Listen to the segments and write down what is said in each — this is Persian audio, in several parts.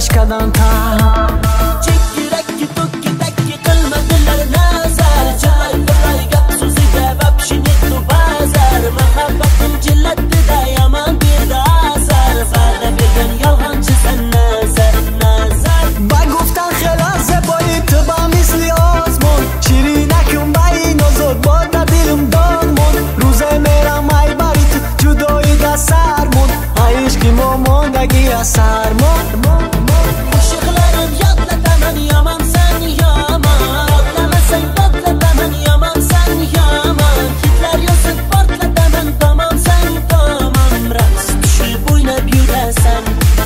گذشت کردن تا چکی رکی توکی تکی قلمه دلر نظر چای برای گپ سوزی گواب شینی تو بازار محبتم جلت ده یمان بیرده آزار فرده بگن یلغان چیزن نظر با گفتن خیلی زبایی تو با مثلی آزمون شیرینکم با این آزاد باد دلم دارمون روزه میرم ای باری تو جدایی ده سرمون ای عشقی ما ماندگی از سرمون خوشیقلرم یادلده من یامان سن یامان یادلمه سن دادلده من یامان سن یامان کتler yazıp portlada من tamam sen tamam raks düşü boyuna büyüresen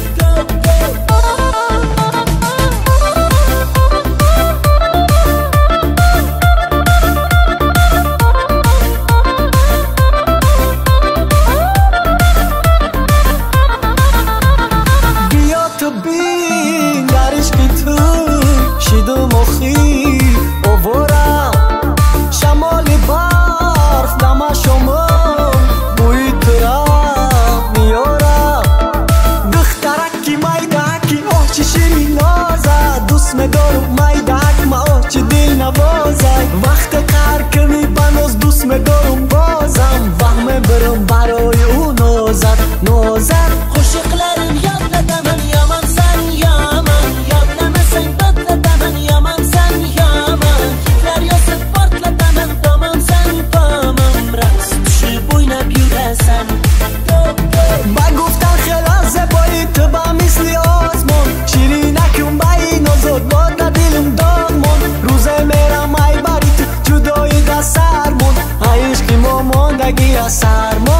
وقت قهر کنی بناز دوست میدارم بازم وهم برم برای او نوزد خوشیقلرم یادلده من یامان سن یامان یادلمه سن دادلده من یامان سن یامان کتler yazıp portlada من tamam sen tamam raks düşü boyuna büyüresen با گفتن خیلی زبایی تو با مثلی آزمون شیرینکم با این آزاد باد دلم دارمون روزه میرم ای باری تو جدایی ده سرمون ای عشقی ما ماندگی از سرمون